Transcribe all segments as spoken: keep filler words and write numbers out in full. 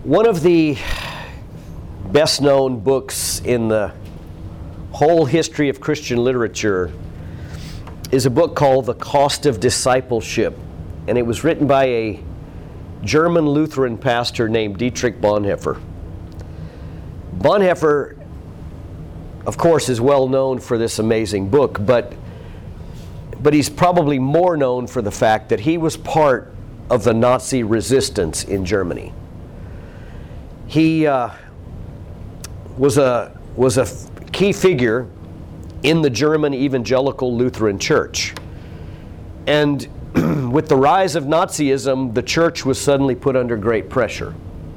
One of the best known books in the whole history of Christian literature is a book called The Cost of Discipleship, and it was written by a German Lutheran pastor named Dietrich Bonhoeffer. Bonhoeffer, of course, is well known for this amazing book, but but he's probably more known for the fact that he was part of the Nazi resistance in Germany. He uh, was a was a key figure in the German Evangelical Lutheran Church. And with the rise of Nazism, the church was suddenly put under great pressure.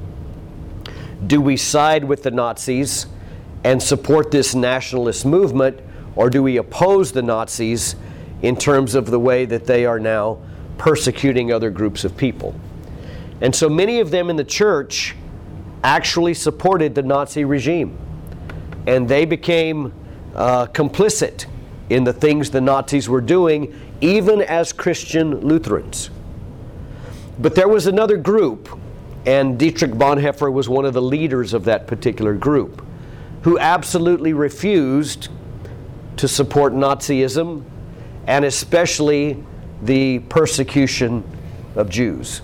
Do we side with the Nazis and support this nationalist movement, or do we oppose the Nazis in terms of the way that they are now persecuting other groups of people? And so many of them in the church actually supported the Nazi regime, and they became uh, complicit in the things the Nazis were doing, even as Christian Lutherans. But there was another group, and Dietrich Bonhoeffer was one of the leaders of that particular group, who absolutely refused to support Nazism, and especially the persecution of Jews.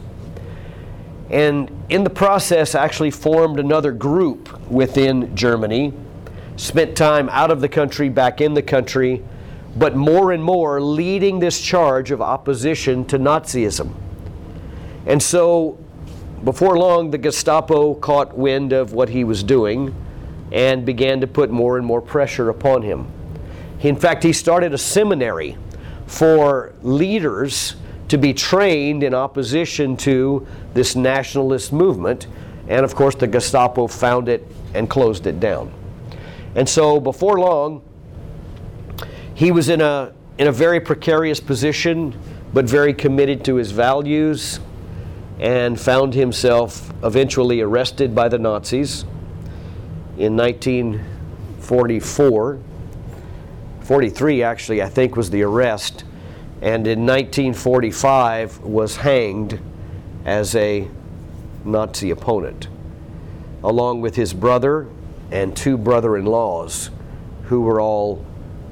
And in the process actually formed another group within Germany, spent time out of the country, back in the country, but more and more leading this charge of opposition to Nazism. And so, before long, the Gestapo caught wind of what he was doing and began to put more and more pressure upon him. He, in fact, he started a seminary for leaders to be trained in opposition to this nationalist movement, and of course the Gestapo found it and closed it down. And so before long, he was in a in a very precarious position, but very committed to his values, and found himself eventually arrested by the Nazis in nineteen forty-four. forty-three actually, I think, was the arrest, and in nineteen forty-five was hanged as a Nazi opponent, along with his brother and two brother-in-laws who were all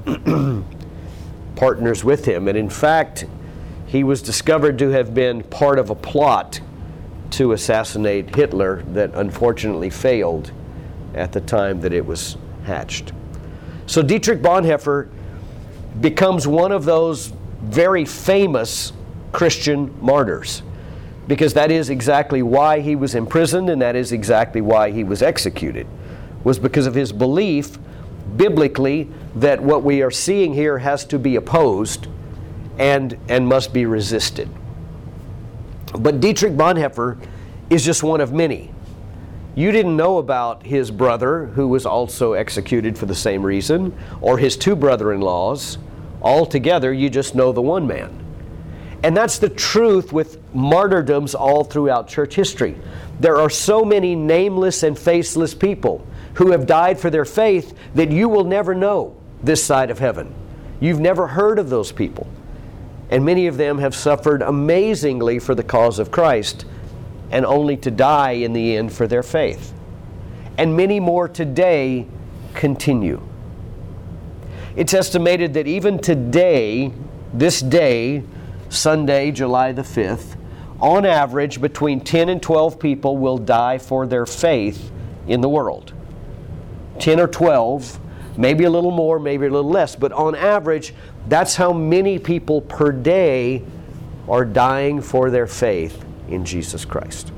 partners with him. And in fact, he was discovered to have been part of a plot to assassinate Hitler that unfortunately failed at the time that it was hatched. So Dietrich Bonhoeffer becomes one of those very famous Christian martyrs, because that is exactly why he was imprisoned, and that is exactly why he was executed, was because of his belief biblically that what we are seeing here has to be opposed and, and must be resisted. But Dietrich Bonhoeffer is just one of many. You didn't know about his brother, who was also executed for the same reason, or his two brother-in-laws. Altogether, you just know the one man. And that's the truth with martyrdoms all throughout church history. There are so many nameless and faceless people who have died for their faith that you will never know this side of heaven. You've never heard of those people. And many of them have suffered amazingly for the cause of Christ, and only to die in the end for their faith. And many more today continue. It's estimated that even today, this day, Sunday, July the fifth, on average between ten and twelve people will die for their faith in the world. ten or twelve, maybe a little more, maybe a little less, but on average, that's how many people per day are dying for their faith in Jesus Christ.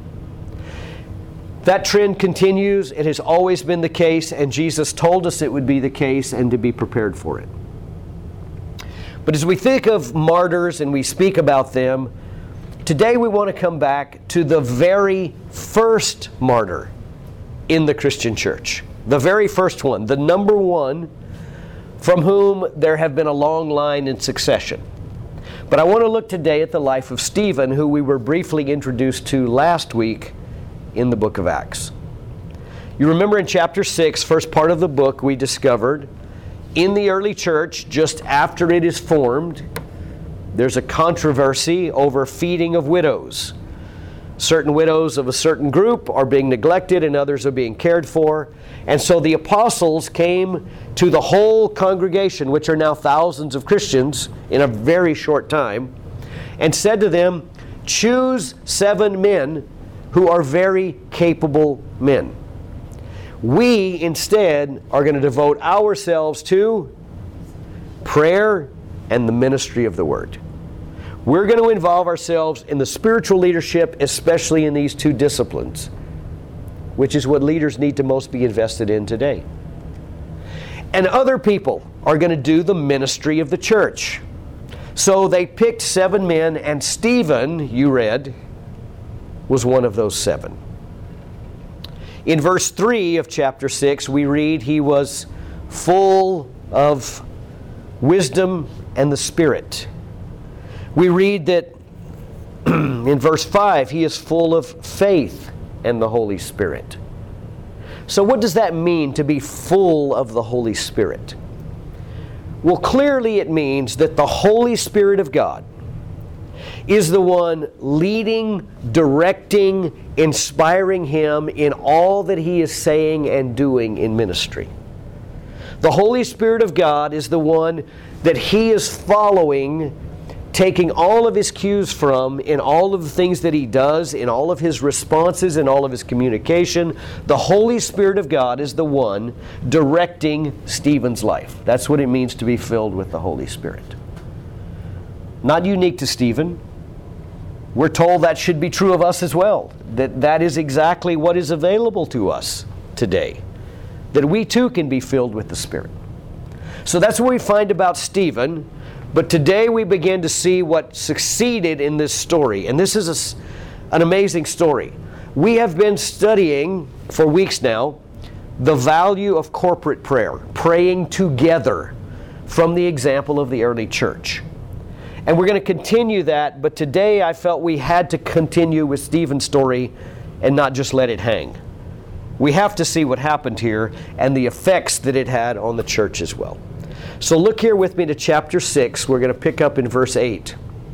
That trend continues. It has always been the case, and Jesus told us it would be the case and to be prepared for it. But as we think of martyrs and we speak about them, today we want to come back to the very first martyr in the Christian church. The very first one, the number one, from whom there have been a long line in succession. But I want to look today at the life of Stephen, who we were briefly introduced to last week in the book of Acts. You remember in chapter six, first part of the book, we discovered in the early church, just after it is formed, there's a controversy over feeding of widows. Certain widows of a certain group are being neglected and others are being cared for. And so the apostles came to the whole congregation, which are now thousands of Christians in a very short time, and said to them, choose seven men who are very capable men. We instead are going to devote ourselves to prayer and the ministry of the Word. We're going to involve ourselves in the spiritual leadership, especially in these two disciplines, which is what leaders need to most be invested in today. And other people are going to do the ministry of the church. So they picked seven men, and Stephen, you read, was one of those seven. In verse three of chapter six, we read he was full of wisdom and the Spirit. We read that in verse five, he is full of faith and the Holy Spirit. So what does that mean, to be full of the Holy Spirit? Well, clearly it means that the Holy Spirit of God is the one leading, directing, inspiring him in all that he is saying and doing in ministry. The Holy Spirit of God is the one that he is following, taking all of his cues from in all of the things that he does, in all of his responses, in all of his communication. The Holy Spirit of God is the one directing Stephen's life. That's what it means to be filled with the Holy Spirit. Not unique to Stephen. We're told that should be true of us as well. That that is exactly what is available to us today. That we too can be filled with the Spirit. So that's what we find about Stephen. But today we begin to see what succeeded in this story. And this is a, an amazing story. We have been studying for weeks now the value of corporate prayer, praying together from the example of the early church. And we're going to continue that, but today I felt we had to continue with Stephen's story and not just let it hang. We have to see what happened here and the effects that it had on the church as well. So look here with me to chapter six. We're going to pick up in verse eight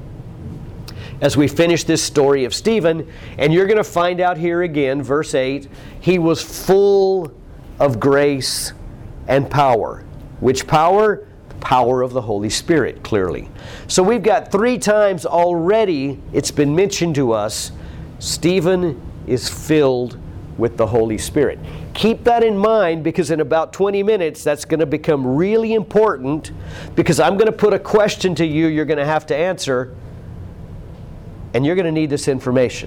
as we finish this story of Stephen. And you're going to find out here again, verse eight, he was full of grace and power. Which power? Power of the Holy Spirit, clearly. So we've got three times already, it's been mentioned to us, Stephen is filled with the Holy Spirit. Keep that in mind, because in about twenty minutes that's going to become really important, because I'm going to put a question to you you're going to have to answer, and you're going to need this information.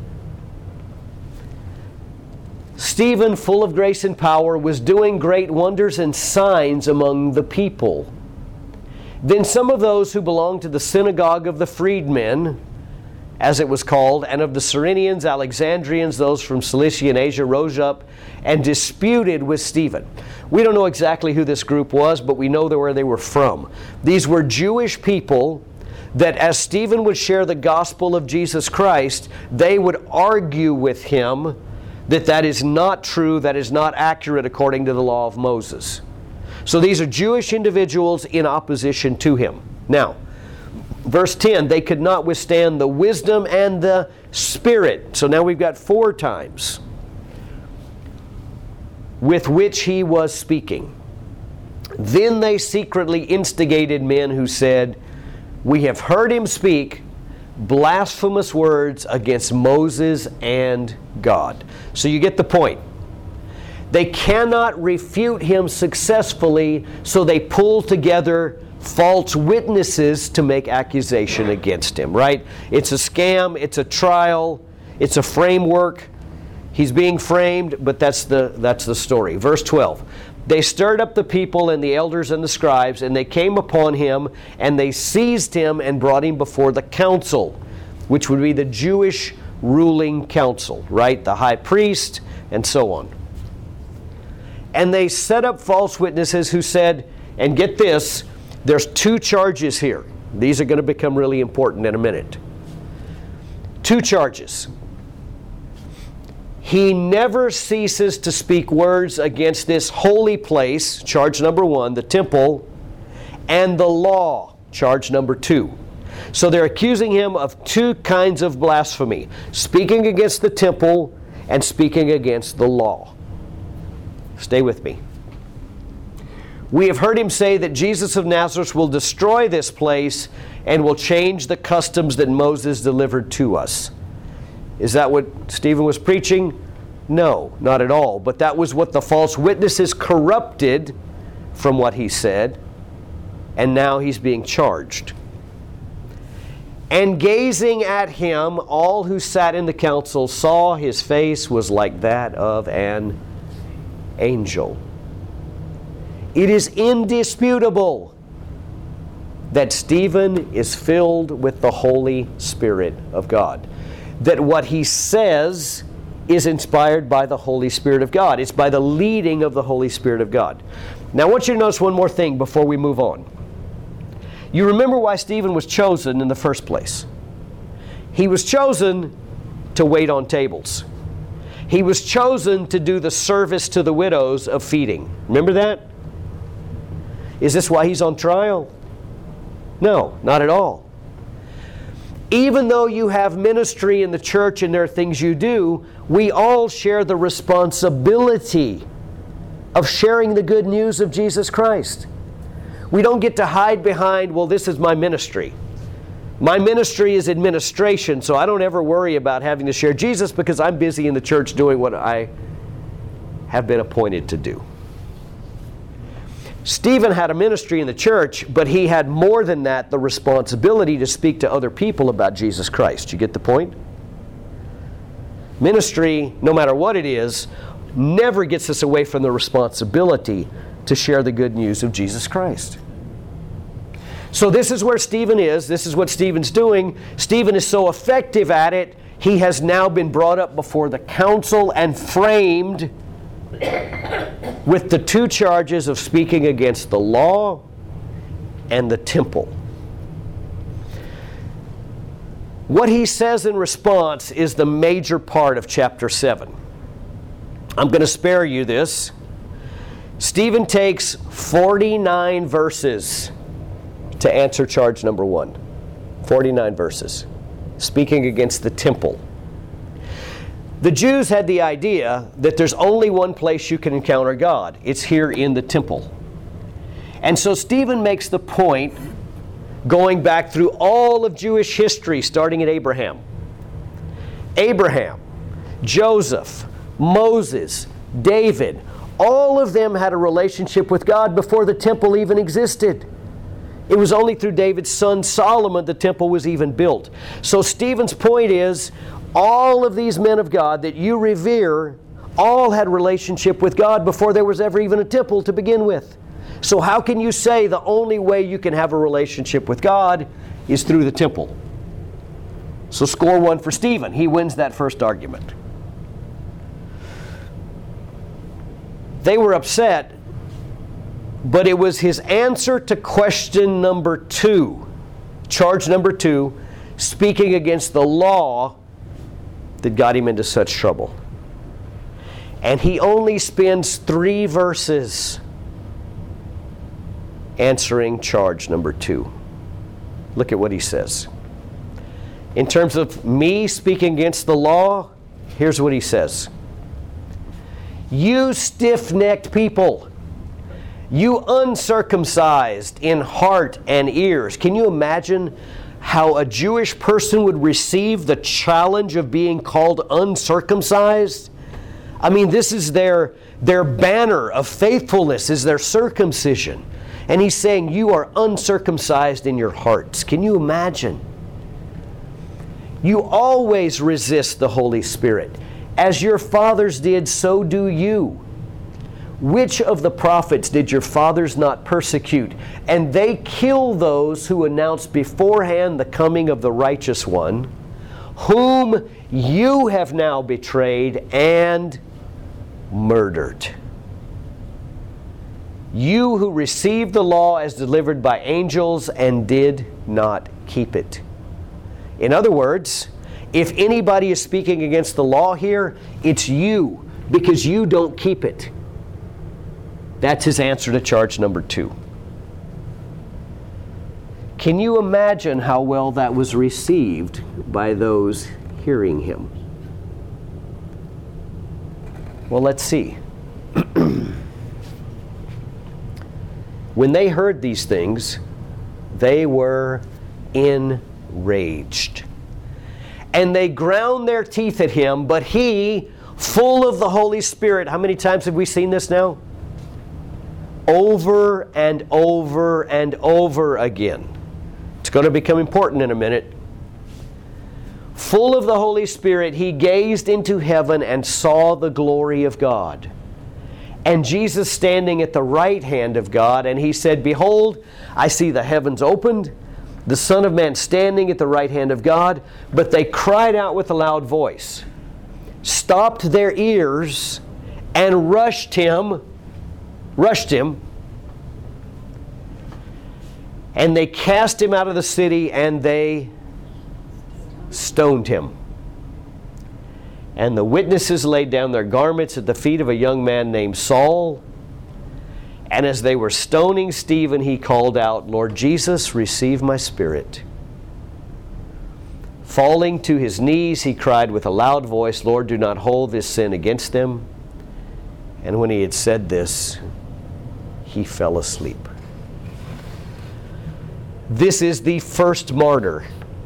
Stephen, full of grace and power, was doing great wonders and signs among the people. Then some of those who belonged to the synagogue of the freedmen, as it was called, and of the Cyrenians, Alexandrians, those from Cilicia and Asia, rose up and disputed with Stephen. We don't know exactly who this group was, but we know where they were from. These were Jewish people that, as Stephen would share the gospel of Jesus Christ, they would argue with him that that is not true, that is not accurate according to the law of Moses. So these are Jewish individuals in opposition to him. Now, verse ten, they could not withstand the wisdom and the Spirit. So now we've got four times with which he was speaking. Then they secretly instigated men who said, we have heard him speak blasphemous words against Moses and God. So you get the point. They cannot refute him successfully, so they pull together false witnesses to make accusation against him, right? It's a scam, it's a trial, it's a framework. He's being framed, but that's the, that's the story. Verse twelve. They stirred up the people and the elders and the scribes, and they came upon him, and they seized him and brought him before the council, which would be the Jewish ruling council, right? The high priest, and so on. And they set up false witnesses who said, and get this, there's two charges here. These are going to become really important in a minute. Two charges. He never ceases to speak words against this holy place, charge number one, the temple, and the law, charge number two. So they're accusing him of two kinds of blasphemy: speaking against the temple and speaking against the law. Stay with me. We have heard him say that Jesus of Nazareth will destroy this place and will change the customs that Moses delivered to us. Is that what Stephen was preaching? No, not at all. But that was what the false witnesses corrupted from what he said, and now he's being charged. And gazing at him, all who sat in the council saw his face was like that of an angel. It is indisputable that Stephen is filled with the Holy Spirit of God. That what he says is inspired by the Holy Spirit of God. It's by the leading of the Holy Spirit of God. Now I want you to notice one more thing before we move on. You remember why Stephen was chosen in the first place. He was chosen to wait on tables. He was chosen to do the service to the widows of feeding. Remember that? Is this why he's on trial? No, not at all. Even though you have ministry in the church and there are things you do, we all share the responsibility of sharing the good news of Jesus Christ. We don't get to hide behind, well, this is my ministry. My ministry is administration, so I don't ever worry about having to share Jesus because I'm busy in the church doing what I have been appointed to do. Stephen had a ministry in the church, but he had more than that, the responsibility to speak to other people about Jesus Christ. You get the point? Ministry, no matter what it is, never gets us away from the responsibility to share the good news of Jesus Christ. So this is where Stephen is. This is what Stephen's doing. Stephen is so effective at it, he has now been brought up before the council and framed with the two charges of speaking against the law and the temple. What he says in response is the major part of chapter seven. I'm going to spare you this. Stephen takes forty-nine verses to answer charge number one. forty-nine verses. Speaking against the temple. The Jews had the idea that there's only one place you can encounter God. It's here in the temple. And so Stephen makes the point, going back through all of Jewish history, starting at Abraham. Abraham, Joseph, Moses, David, all of them had a relationship with God before the temple even existed. It was only through David's son Solomon the temple was even built. So Stephen's point is, all of these men of God that you revere all had relationship with God before there was ever even a temple to begin with. So how can you say the only way you can have a relationship with God is through the temple? So score one for Stephen. He wins that first argument. They were upset, but it was his answer to question number two, charge number two, speaking against the law, that got him into such trouble. And he only spends three verses answering charge number two. Look at what he says. In terms of me speaking against the law, here's what he says. You stiff-necked people, you uncircumcised in heart and ears. Can you imagine how a Jewish person would receive the challenge of being called uncircumcised? I mean, this is their, their banner of faithfulness, is their circumcision. And he's saying, you are uncircumcised in your hearts. Can you imagine? You always resist the Holy Spirit. As your fathers did, so do you. Which of the prophets did your fathers not persecute? And they kill those who announced beforehand the coming of the righteous one, whom you have now betrayed and murdered. You who received the law as delivered by angels and did not keep it. In other words, if anybody is speaking against the law here, it's you, because you don't keep it. That's his answer to charge number two. Can you imagine how well that was received by those hearing him? Well, let's see. When they heard these things, they were enraged. And they ground their teeth at him, but he, full of the Holy Spirit, how many times have we seen this now? Over and over and over again. It's going to become important in a minute. Full of the Holy Spirit, he gazed into heaven and saw the glory of God, and Jesus standing at the right hand of God, and he said, "Behold, I see the heavens opened, the Son of Man standing at the right hand of God." But they cried out with a loud voice, stopped their ears, and rushed him, rushed him, and they cast him out of the city, and they stoned him. And the witnesses laid down their garments at the feet of a young man named Saul. And as they were stoning Stephen, he called out, "Lord Jesus, receive my spirit." Falling to his knees, he cried with a loud voice, "Lord, do not hold this sin against them." And when he had said this, he fell asleep. This is the first martyr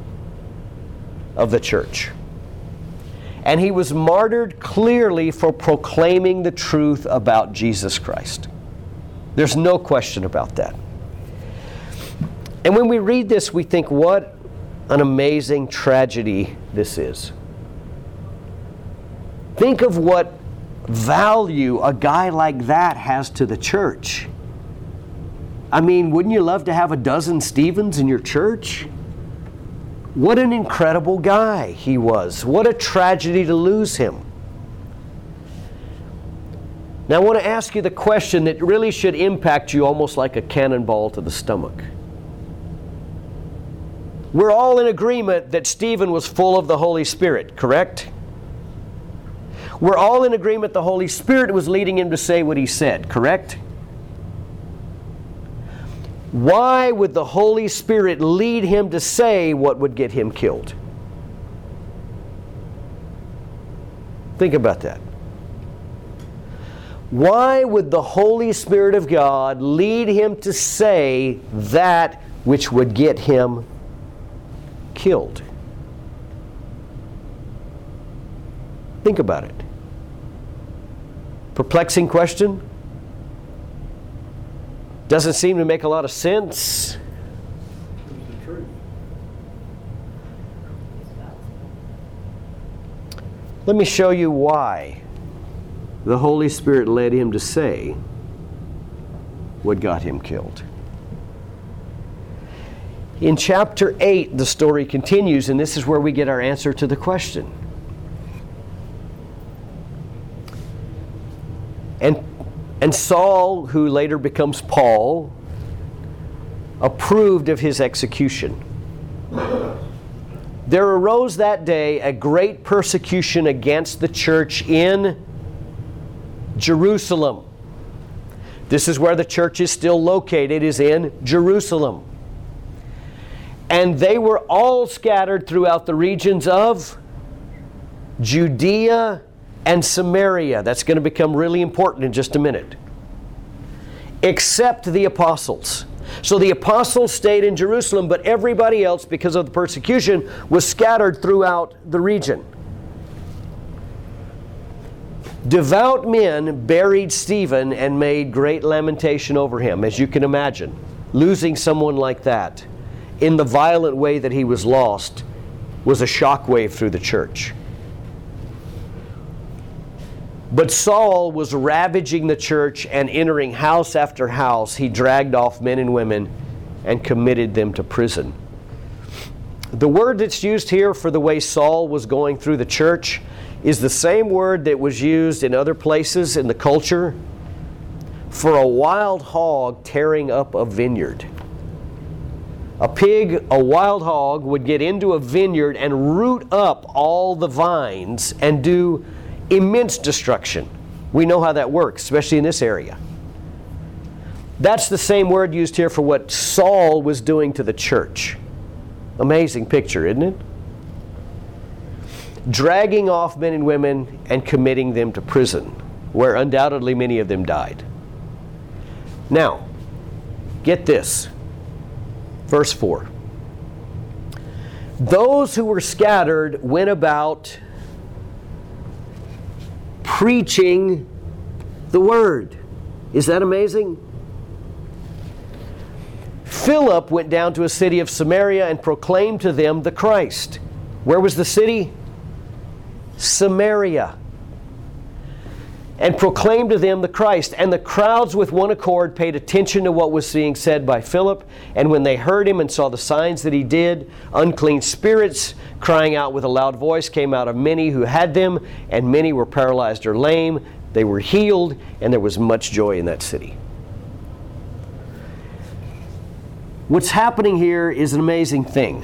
of the church. And he was martyred clearly for proclaiming the truth about Jesus Christ. There's no question about that. And when we read this, we think, what an amazing tragedy this is. Think of what value a guy like that has to the church. I mean, wouldn't you love to have a dozen Stephens in your church? What an incredible guy he was. What a tragedy to lose him. Now I want to ask you the question that really should impact you almost like a cannonball to the stomach. We're all in agreement that Stephen was full of the Holy Spirit, correct? We're all in agreement the Holy Spirit was leading him to say what he said, correct? Why would the Holy Spirit lead him to say what would get him killed? Think about that. Why would the Holy Spirit of God lead him to say that which would get him killed? Think about it. Perplexing question? Doesn't seem to make a lot of sense. It's the truth. Let me show you why the Holy Spirit led him to say what got him killed. In chapter eight, the story continues, and this is where we get our answer to the question. And And Saul, who later becomes Paul, approved of his execution. There arose that day a great persecution against the church in Jerusalem. This is where the church is still located, is in Jerusalem. And they were all scattered throughout the regions of Judea and Samaria. That's going to become really important in just a minute. Except the apostles. So the apostles stayed in Jerusalem, but everybody else, because of the persecution, was scattered throughout the region. Devout men buried Stephen and made great lamentation over him, as you can imagine. Losing someone like that in the violent way that he was lost was a shockwave through the church. But Saul was ravaging the church, and entering house after house, he dragged off men and women and committed them to prison. The word that's used here for the way Saul was going through the church is the same word that was used in other places in the culture for a wild hog tearing up a vineyard. A pig, a wild hog, would get into a vineyard and root up all the vines and do immense destruction. We know how that works, especially in this area. That's the same word used here for what Saul was doing to the church. Amazing picture, isn't it? Dragging off men and women and committing them to prison, where undoubtedly many of them died. Now, get this. Verse four. Those who were scattered went about preaching the word. Is that amazing? Philip went down to a city of Samaria and proclaimed to them the Christ. Where was the city? Samaria. And proclaimed to them the Christ. And the crowds with one accord paid attention to what was being said by Philip. And when they heard him and saw the signs that he did, unclean spirits, crying out with a loud voice, came out of many who had them, and many were paralyzed or lame. They were healed, and there was much joy in that city. What's happening here is an amazing thing.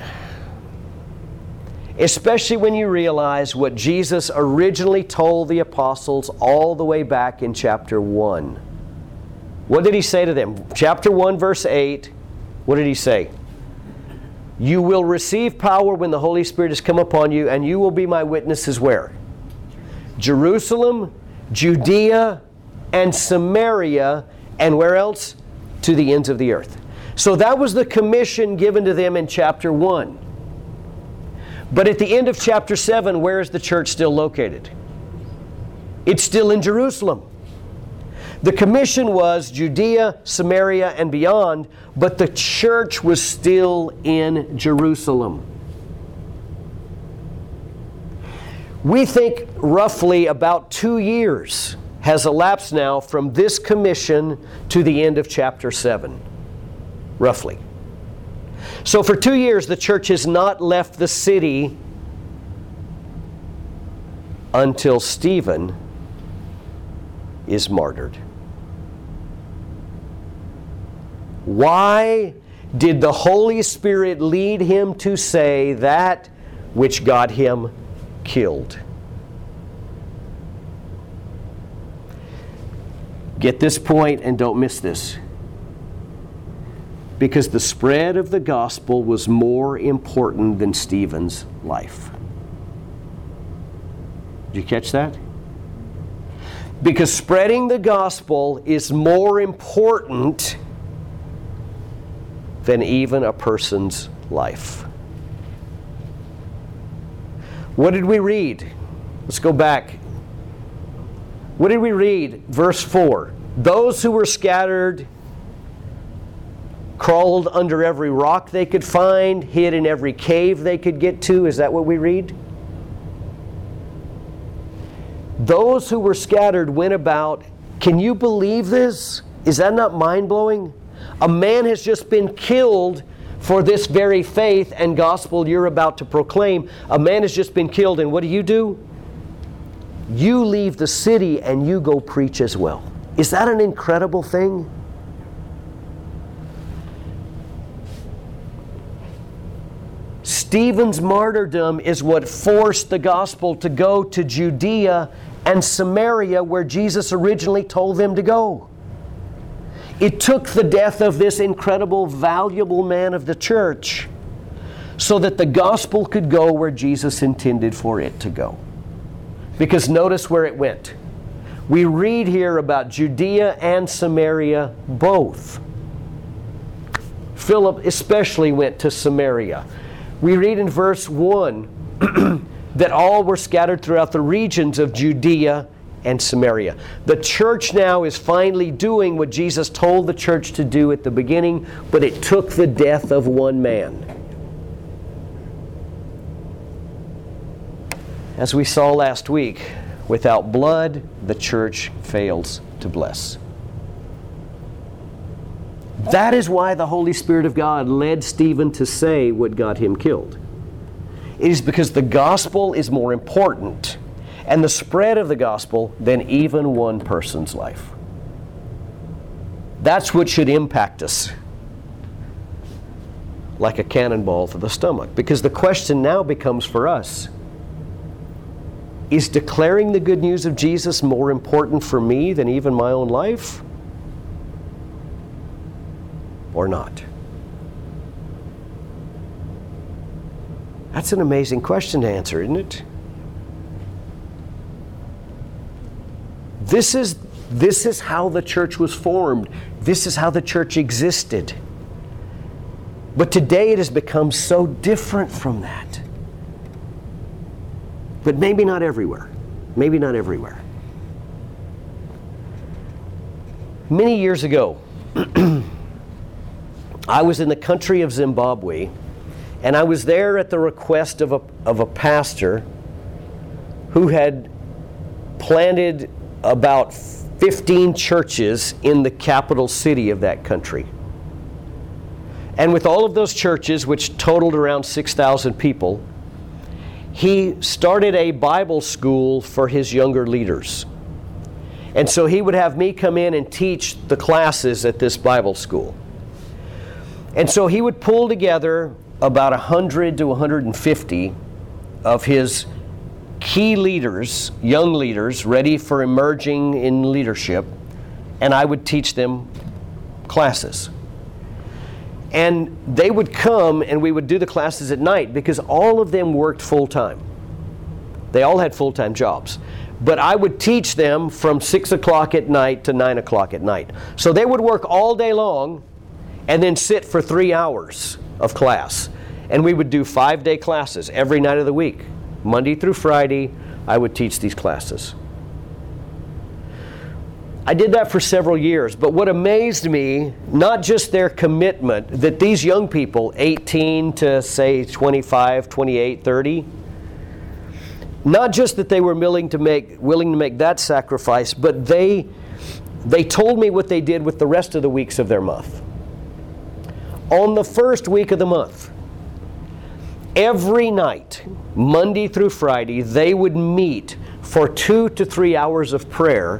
Especially when you realize what Jesus originally told the apostles all the way back in chapter one. What did he say to them? Chapter one, verse eight, what did he say? You will receive power when the Holy Spirit has come upon you, and you will be my witnesses where? Jerusalem, Judea, and Samaria, and where else? To the ends of the earth. So that was the commission given to them in chapter one. But at the end of chapter seven, where is the church still located? It's still in Jerusalem. The commission was Judea, Samaria, and beyond, but the church was still in Jerusalem. We think roughly about two years has elapsed now from this commission to the end of chapter seven. Roughly. So for two years, the church has not left the city until Stephen is martyred. Why did the Holy Spirit lead him to say that which got him killed? Get this point and don't miss this. Because the spread of the gospel was more important than Stephen's life. Did you catch that? Because spreading the gospel is more important than even a person's life. What did we read? Let's go back. What did we read? Verse four. Those who were scattered crawled under every rock they could find, hid in every cave they could get to. Is that what we read? Those who were scattered went about. Can you believe this? Is that not mind-blowing? A man has just been killed for this very faith and gospel you're about to proclaim. A man has just been killed, and what do you do? You leave the city and you go preach as well. Is that an incredible thing? Stephen's martyrdom is what forced the gospel to go to Judea and Samaria, where Jesus originally told them to go. It took the death of this incredible, valuable man of the church so that the gospel could go where Jesus intended for it to go. Because notice where it went. We read here about Judea and Samaria both. Philip especially went to Samaria. We read in verse one that all were scattered throughout the regions of Judea and Samaria. The church now is finally doing what Jesus told the church to do at the beginning, but it took the death of one man. As we saw last week, without blood, the church fails to bless. That is why the Holy Spirit of God led Stephen to say what got him killed. It is because the gospel is more important and the spread of the gospel than even one person's life. That's what should impact us like a cannonball to the stomach. Because the question now becomes for us, is declaring the good news of Jesus more important for me than even my own life? or not? That's an amazing question to answer, isn't it? This is, this is how the church was formed. This is how the church existed. But today it has become so different from that. But maybe not everywhere. Maybe not everywhere. Many years ago, I was in the country of Zimbabwe, and I was there at the request of a, of a pastor who had planted about fifteen churches in the capital city of that country. And with all of those churches, which totaled around six thousand people, he started a Bible school for his younger leaders. And so he would have me come in and teach the classes at this Bible school. And so he would pull together about one hundred to one hundred fifty of his key leaders, young leaders, ready for emerging in leadership, and I would teach them classes. And they would come and we would do the classes at night because all of them worked full-time. They all had full-time jobs. But I would teach them from six o'clock at night to nine o'clock at night. So they would work all day long and then sit for three hours of class. And we would do five-day classes every night of the week. Monday through Friday, I would teach these classes. I did that for several years, but what amazed me, not just their commitment, that these young people, eighteen to say twenty-five, twenty-eight, thirty, not just that they were willing to make willing to make that sacrifice, but they they told me what they did with the rest of the weeks of their month. On the first week of the month, every night, Monday through Friday, they would meet for two to three hours of prayer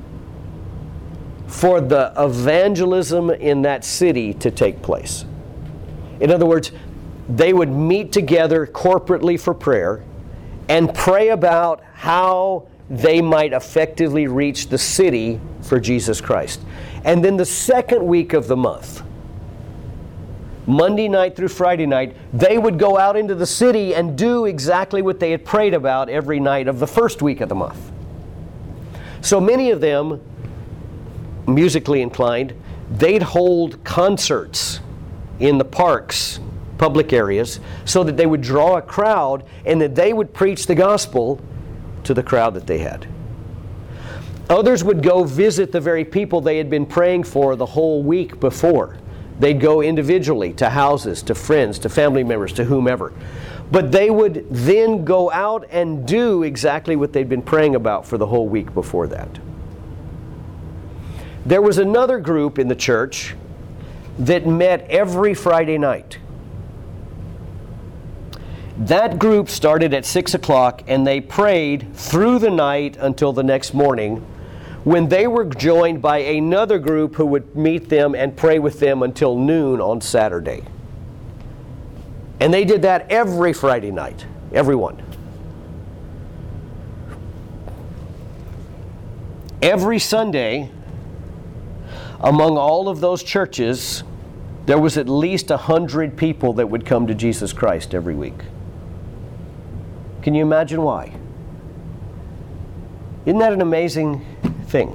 for the evangelism in that city to take place. In other words, they would meet together corporately for prayer and pray about how they might effectively reach the city for Jesus Christ. And then the second week of the month, Monday night through Friday night, they would go out into the city and do exactly what they had prayed about every night of the first week of the month. So many of them, musically inclined, they'd hold concerts in the parks, public areas, so that they would draw a crowd and that they would preach the gospel to the crowd that they had. Others would go visit the very people they had been praying for the whole week before. They'd go individually to houses, to friends, to family members, to whomever. But they would then go out and do exactly what they'd been praying about for the whole week before that. There was another group in the church that met every Friday night. That group started at six o'clock and they prayed through the night until the next morning, when they were joined by another group who would meet them and pray with them until noon on Saturday. And they did that every Friday night, everyone. Every Sunday, among all of those churches, there was at least a hundred people that would come to Jesus Christ every week. Can you imagine why? Isn't that an amazing thing?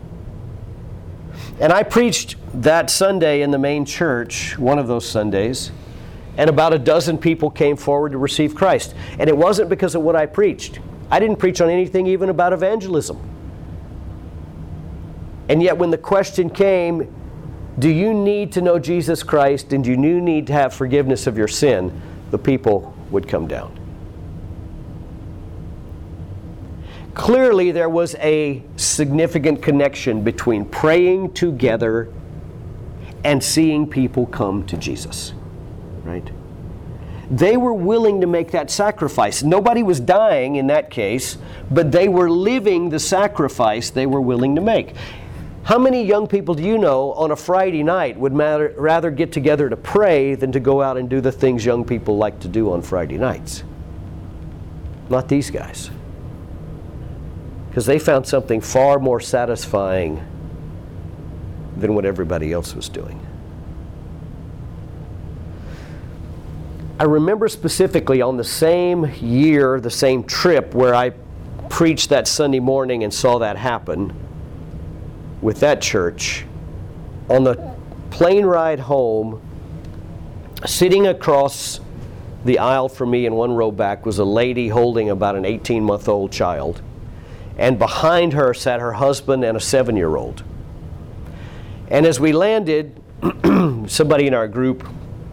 And I preached that Sunday in the main church, one of those Sundays, and about a dozen people came forward to receive Christ. And it wasn't because of what I preached. I didn't preach on anything even about evangelism. And yet when the question came, do you need to know Jesus Christ and do you need to have forgiveness of your sin, the people would come down. Clearly there was a significant connection between praying together and seeing people come to Jesus, right? They were willing to make that sacrifice. Nobody was dying in that case, but they were living the sacrifice they were willing to make. How many young people do you know on a Friday night would matter, rather get together to pray than to go out and do the things young people like to do on Friday nights? Not these guys. Because they found something far more satisfying than what everybody else was doing. I remember specifically on the same year, the same trip where I preached that Sunday morning and saw that happen with that church, on the plane ride home, sitting across the aisle from me in one row back was a lady holding about an eighteen-month-old child. And behind her sat her husband and a seven-year-old. And as we landed, somebody in our group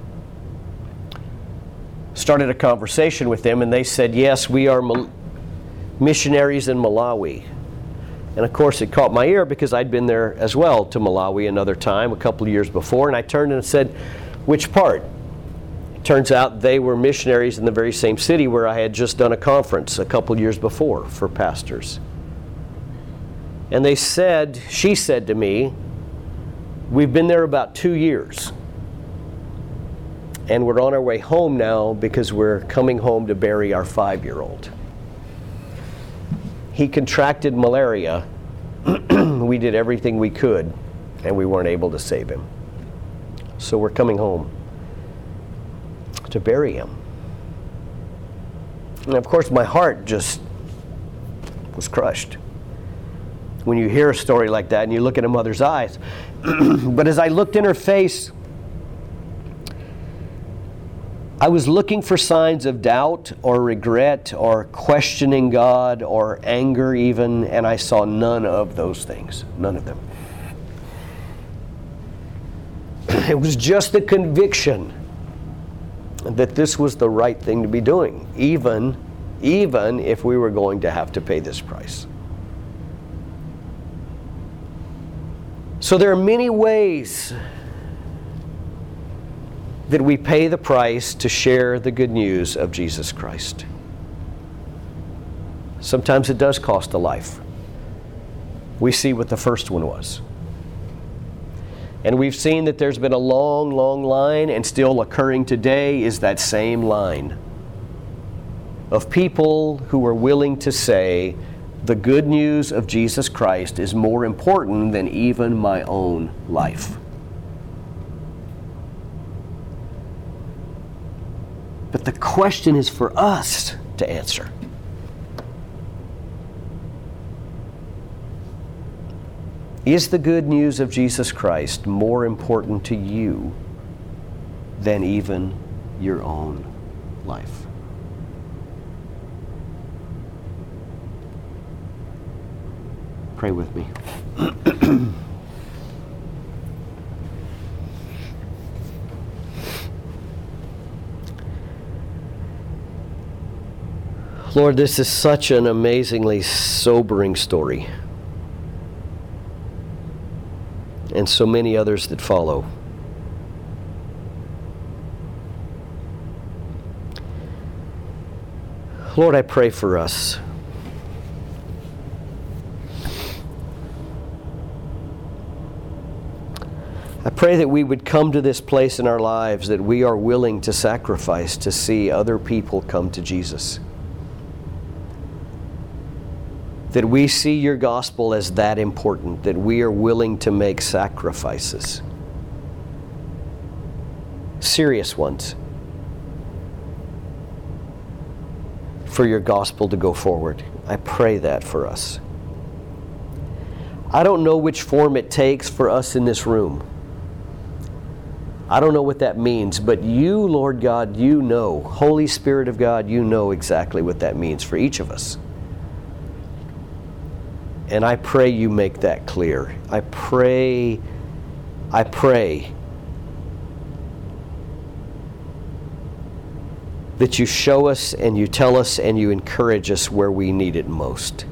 started a conversation with them, and they said, yes, we are mal- missionaries in Malawi. And of course it caught my ear because I'd been there as well to Malawi another time, a couple of years before, and I turned and said, which part? It turns out they were missionaries in the very same city where I had just done a conference a couple of years before for pastors. And they said, she said to me, we've been there about two years. And we're on our way home now because we're coming home to bury our five-year-old. He contracted malaria. We did everything we could, and we weren't able to save him. So we're coming home to bury him. And of course, my heart just was crushed when you hear a story like that and you look in a mother's eyes. But as I looked in her face, I was looking for signs of doubt or regret or questioning God or anger even, and I saw none of those things. None of them. It was just the conviction that this was the right thing to be doing, even, even if we were going to have to pay this price. So there are many ways that we pay the price to share the good news of Jesus Christ. Sometimes it does cost a life. We see what the first one was. And we've seen that there's been a long, long line, and still occurring today is that same line of people who are willing to say, the good news of Jesus Christ is more important than even my own life. But the question is for us to answer. Is the good news of Jesus Christ more important to you than even your own life? Pray with me. Lord, this is such an amazingly sobering story, and so many others that follow. Lord, I pray for us. I pray that we would come to this place in our lives that we are willing to sacrifice to see other people come to Jesus. That we see your gospel as that important, that we are willing to make sacrifices. Serious ones. For your gospel to go forward. I pray that for us. I don't know which form it takes for us in this room. I don't know what that means, but you, Lord God, you know. Holy Spirit of God, you know exactly what that means for each of us. And I pray you make that clear. I pray, I pray that you show us and you tell us and you encourage us where we need it most.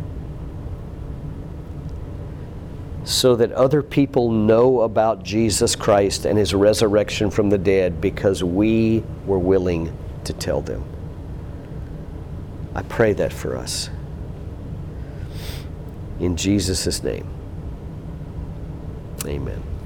So that other people know about Jesus Christ and His resurrection from the dead because we were willing to tell them. I pray that for us. In Jesus' name, amen.